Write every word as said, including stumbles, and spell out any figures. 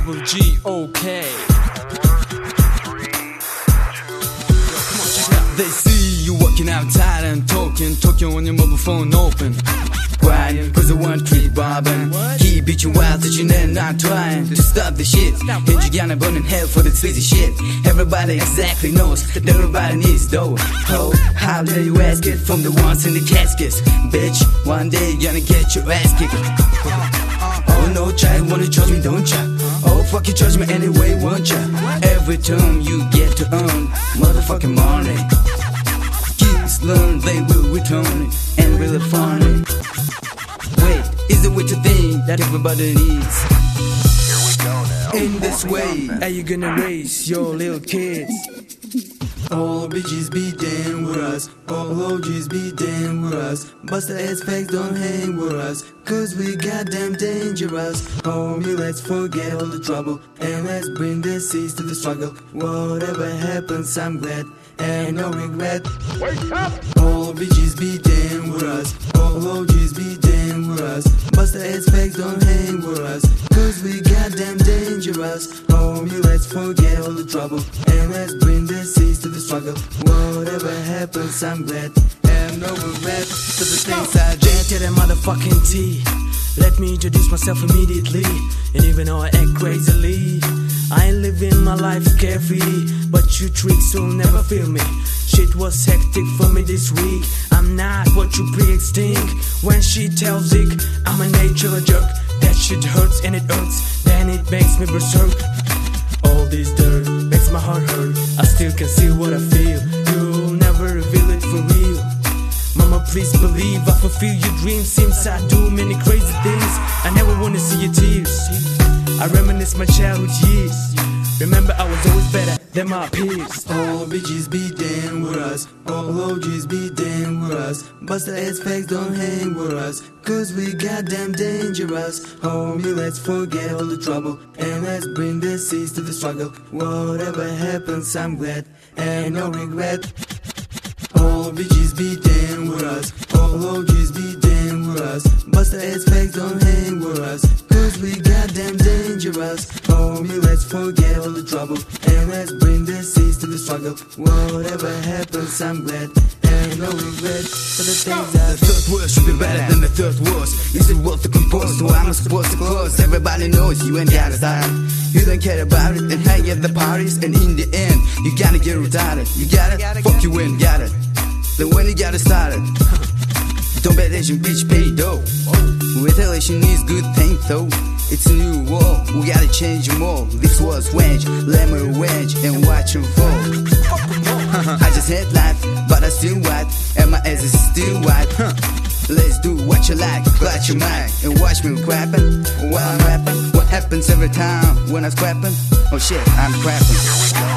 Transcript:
double G, okay. They see you walking outside and talking, talking on your mobile phone open. Crying, cause the one trick bobbing. He beat you wild that you never not trying to stop the shit. And you gonna burn in hell for the sleazy shit. Everybody exactly knows that everybody needs dough. Oh, how dare you ask it from the ones in the caskets? Bitch, one day you're gonna get your ass kicked. Oh no, child, wanna judge me, don't ya? Oh, fuck you, judge me anyway, won't ya? Every time you get to earn motherfucking money, kids learn they will return it, and really funny. Wait, is it what you think that everybody needs? Here we go now. In this way, are you gonna raise your little kids? All bitches be damn with us, all O Gs be damn with us. Busta ass facts don't hang with us, cause we goddamn dangerous. Homie, let's forget all the trouble, and let's bring the seas to the struggle. Whatever happens, I'm glad, and no regret. Wake up! All bitches be damn with us, all O Gs be damn with us. Busta ass facts don't hang with us, cause we goddamn dangerous. Homie, let's forget all the trouble, and let's bring the seas to the struggle. Whatever happens, I'm glad, and no regret for the things I did to the motherfucking T. Let me introduce myself immediately, and even though I act crazily, I ain't living my life carefree, but you tricks will never feel me. Shit was hectic for me this week. I'm not what you pre-extinct. When she tells Zeke I'm a natural jerk, that shit hurts and it hurts, then it makes me berserk. All this dirt makes my heart hurt. I still conceal what I feel. You'll never reveal it for real. Mama, please believe I fulfill your dreams. Seems I do many crazy things. I never wanna see your tears. I reminisce my childhood years. Remember I was always better than my peers. All bitches be damn with us, all O Gs be damn with us. Busta ass facts don't hang with us, cause we goddamn dangerous. Homie, let's forget all the trouble, and let's bring the seas to the struggle. Whatever happens, I'm glad, and no regret. All bitches be damn with us, all O Gs be damn with us. Busta ass facts don't hang with us, cause we goddamn dangerous. Homie, let's forget all the trouble, and let's bring the seas to the struggle. Whatever happens, I'm glad, and no regret for the things I did. The third word should be better than the third words. Is it worth to compose? So I'm supposed to close. Everybody knows you ain't got a style. You don't care about it and hang at the parties, and in the end, you gotta get retarded. You got it? Fuck you ain't got it. Then when you got it started, don't bet that you bitch pay dough. Retaliation is good thing though. It's a new world, we gotta change them all. This was wage, let me revenge and watch them fall. I just hate life, but I still white, and my ass is still white. Let's do what you like, clutch your mind, and watch me crappin' while I'm rapping. What happens every time when I'm scrapping? Oh shit, I'm crapping.